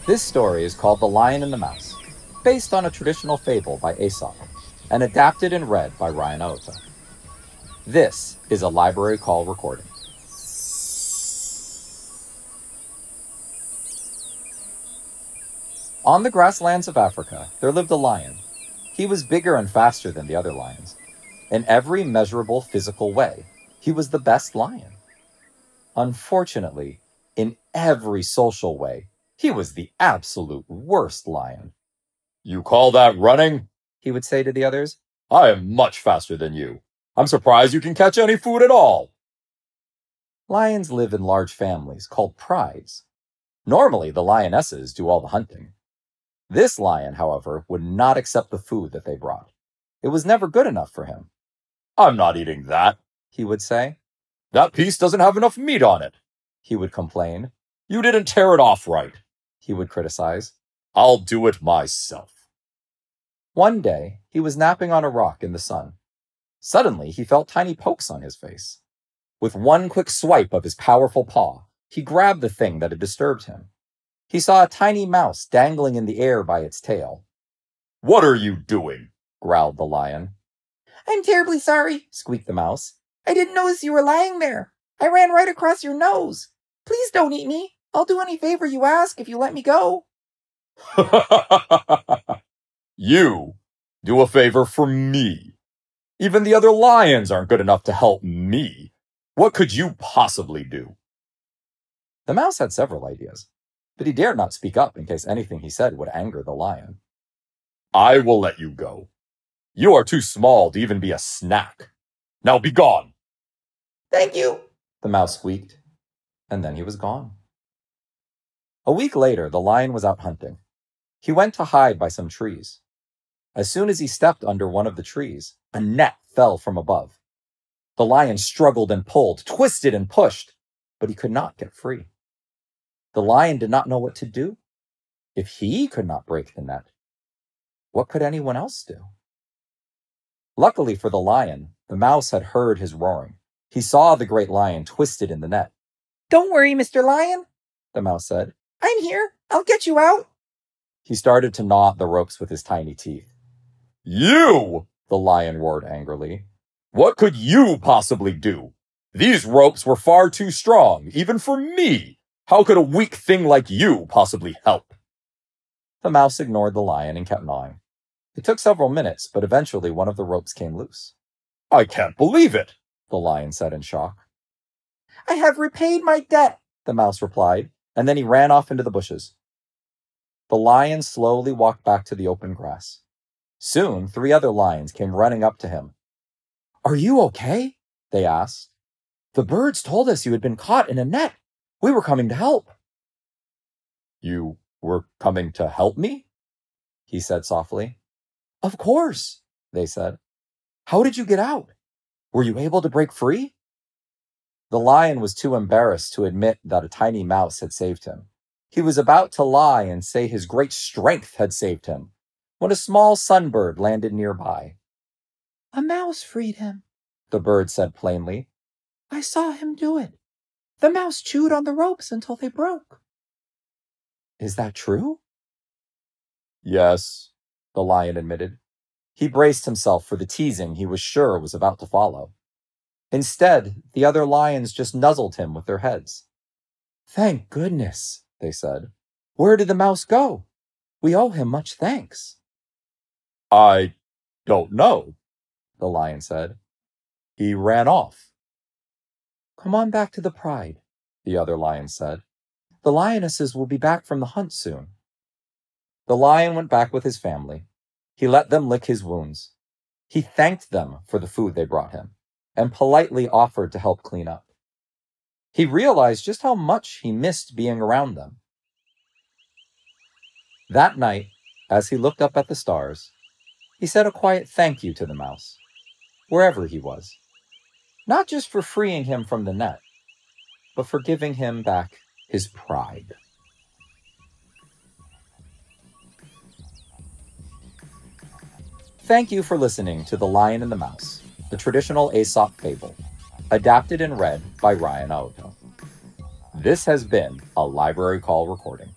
This story is called The Lion and the Mouse, based on a traditional fable by Aesop, and adapted and read by Ryan Aoto. This is a Library Call recording. On the grasslands of Africa, there lived a lion. He was bigger and faster than the other lions. In every measurable physical way, he was the best lion. Unfortunately, in every social way, he was the absolute worst lion. "You call that running?" he would say to the others. "I am much faster than you. I'm surprised you can catch any food at all." Lions live in large families called prides. Normally, the lionesses do all the hunting. This lion, however, would not accept the food that they brought. It was never good enough for him. "I'm not eating that," he would say. "That piece doesn't have enough meat on it," he would complain. "You didn't tear it off right," he would criticize. "I'll do it myself." One day, he was napping on a rock in the sun. Suddenly, he felt tiny pokes on his face. With one quick swipe of his powerful paw, he grabbed the thing that had disturbed him. He saw a tiny mouse dangling in the air by its tail. "What are you doing?" growled the lion. "I'm terribly sorry," squeaked the mouse. "I didn't notice you were lying there. I ran right across your nose. Please don't eat me. I'll do any favor you ask if you let me go." "You do a favor for me. Even the other lions aren't good enough to help me. What could you possibly do?" The mouse had several ideas, but he dared not speak up in case anything he said would anger the lion. "I will let you go. You are too small to even be a snack. Now be gone." "Thank you," the mouse squeaked, and then he was gone. A week later, the lion was out hunting. He went to hide by some trees. As soon as he stepped under one of the trees, a net fell from above. The lion struggled and pulled, twisted and pushed, but he could not get free. The lion did not know what to do. If he could not break the net, what could anyone else do? Luckily for the lion, the mouse had heard his roaring. He saw the great lion twisted in the net. "Don't worry, Mr. Lion," the mouse said. "I'm here. I'll get you out." He started to gnaw at the ropes with his tiny teeth. "You!" the lion roared angrily. "What could you possibly do? These ropes were far too strong, even for me. How could a weak thing like you possibly help?" The mouse ignored the lion and kept gnawing. It took several minutes, but eventually one of the ropes came loose. "I can't believe it," the lion said in shock. "I have repaid my debt," the mouse replied, and then he ran off into the bushes. The lion slowly walked back to the open grass. Soon, 3 other lions came running up to him. "Are you okay?" they asked. "The birds told us you had been caught in a net. We were coming to help." "You were coming to help me?" he said softly. "Of course," they said. "How did you get out? Were you able to break free?" The lion was too embarrassed to admit that a tiny mouse had saved him. He was about to lie and say his great strength had saved him, when a small sunbird landed nearby. "A mouse freed him," the bird said plainly. "I saw him do it. The mouse chewed on the ropes until they broke." "Is that true?" "Yes," the lion admitted. He braced himself for the teasing he was sure was about to follow. Instead, the other lions just nuzzled him with their heads. "Thank goodness," they said. "Where did the mouse go? We owe him much thanks." "I don't know," the lion said. "He ran off." "Come on back to the pride," the other lion said. "The lionesses will be back from the hunt soon." The lion went back with his family. He let them lick his wounds. He thanked them for the food they brought him, and politely offered to help clean up. He realized just how much he missed being around them. That night, as he looked up at the stars, he said a quiet thank you to the mouse, wherever he was, not just for freeing him from the net, but for giving him back his pride. Thank you for listening to The Lion and the Mouse, the traditional Aesop fable, adapted and read by Ryan Aoto. This has been a Library Call recording.